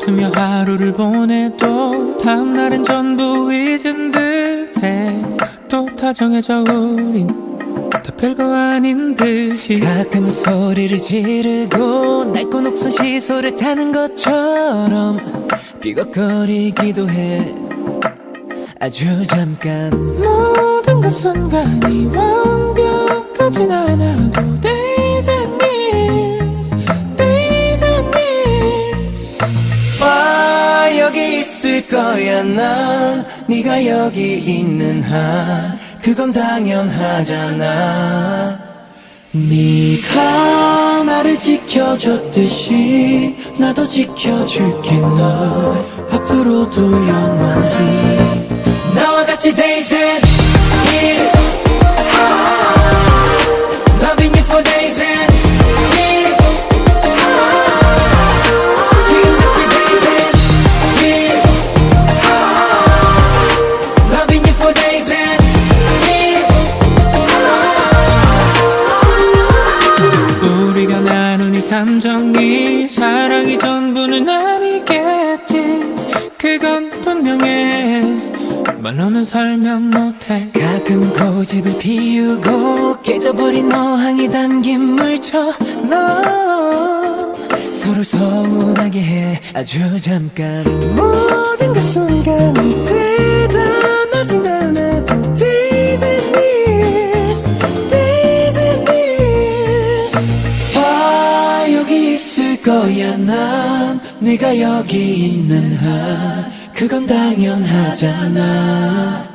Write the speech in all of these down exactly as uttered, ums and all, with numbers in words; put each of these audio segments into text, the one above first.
다투며 하루를 보내도 다음날은 전부 잊은 듯해. 또 다정해져 우린 다 별거 아닌 듯이. 가끔은 소리를 지르고 낡고 녹슨 시소를 타는 것처럼 삐걱거리기도 해. 아주 잠깐. 모든 그 순간이 완벽하진 않아도 days and years, days and years. 와, 여기 있을 거야 난. 네가 여기 있는 한 그건 당연하잖아. 네가 나를 지켜줬듯이 나도 지켜줄게 널 앞으로도 영원히. 나와 같이 days and years, loving you for days and years. 지금같이 days and years, loving you for days and years. 우리가 나눈 이 감정이 사랑이 전부는 아니겠지. 그건 분명해. 말로는 설명 못해. 가끔 고집을 피우고 깨져버린 어항에 담긴 물처럼 서로 서운하게 해. 아주 잠깐. 모든 그 순간이 대단하진 않아도 days and years, days and years. 와, 여기 있을 거야 난. 네가 여기 있는 한 그건 당연하잖아.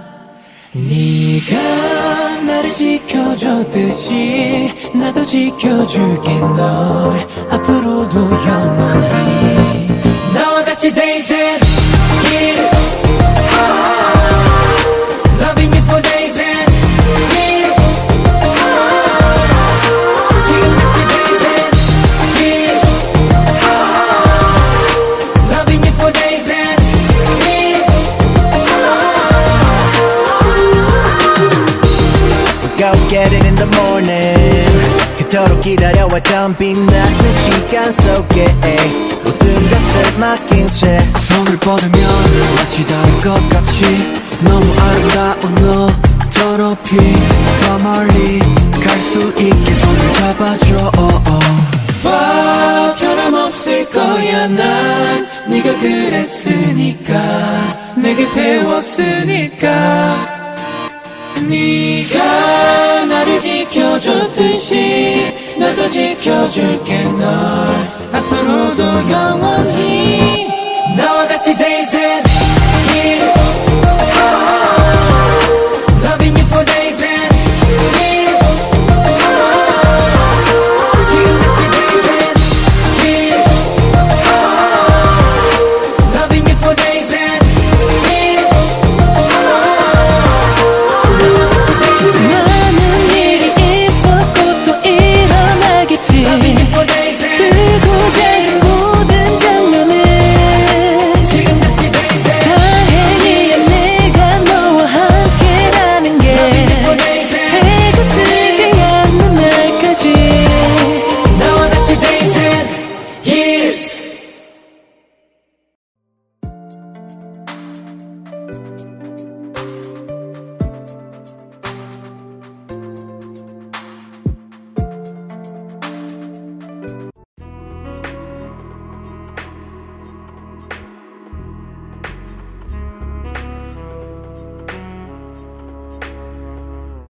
네가 나를 지켜줬듯이 나도 지켜줄게 널 앞으로도 영원히. 나와 같이 days and years, loving you for days and years. 지금같이 days and years, loving you for days and go get it in the morning. 그토록 기다려왔던 빛나는 시간 속에 모든 것을 맡긴 채 손을 뻗으면 마치 다른 것 같이 너무 아름다운 너 더 높이 더 멀리 갈 수 있게 손을 잡아줘. 와, 변함없을 거야 난. 네가 그랬으니까 내게 배웠으니까. 네가 나를 지켜줬듯이 나도 지켜줄게 널 앞으로도 영원히. 나와 같이 days